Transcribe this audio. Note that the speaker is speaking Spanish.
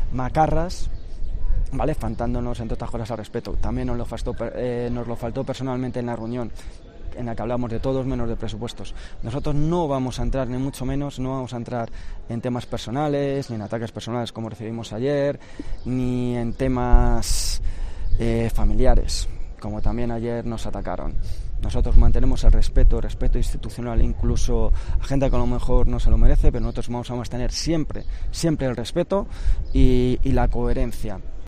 macarras, ¿vale? Faltándonos, entre otras cosas, al respeto. También nos lo faltó personalmente en la reunión en la que hablamos de todos menos de presupuestos. Nosotros no vamos a entrar, ni mucho menos, no vamos a entrar en temas personales, ni en ataques personales como recibimos ayer, ni en temas familiares, como también ayer nos atacaron. Nosotros mantenemos el respeto institucional, incluso a gente que a lo mejor no se lo merece, pero nosotros vamos a mantener siempre el respeto y la coherencia.